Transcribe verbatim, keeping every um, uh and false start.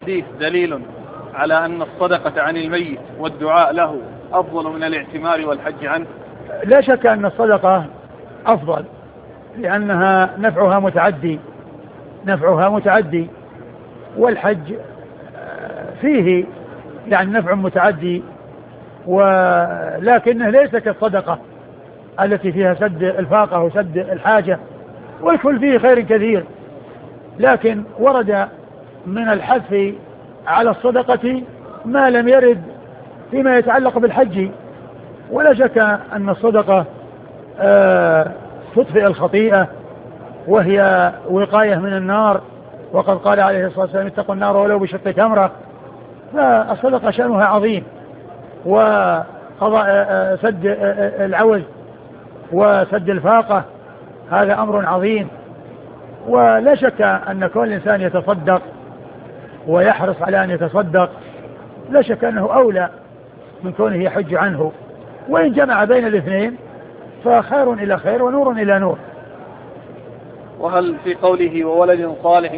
الحديث دليل على أن الصدقة عن الميت والدعاء له أفضل من الاعتمار والحج عنه؟ لا شك أن الصدقة أفضل، لأنها نفعها متعدي نفعها متعدي والحج فيه يعني نفع متعدي، ولكنه ليس كالصدقة التي فيها سد الفاقة وسد الحاجة، والكل فيه خير كثير. لكن ورد من الحث على الصدقة ما لم يرد فيما يتعلق بالحج. ولا شك أن الصدقة آه تطفئ الخطيئة وهي وقاية من النار، وقد قال عليه الصلاة والسلام اتقوا النار ولو بشق تمرة. فالصدقة شأنها عظيم، وقضاء سد العوز وسد الفاقة هذا أمر عظيم. ولا شك أن كل إنسان يتصدق ويحرص على أن يتصدق لا شك أنه أولى من كونه يحج عنه، وإن جمع بين الاثنين فخير إلى خير ونور إلى نور. وهل في قوله وولد صالح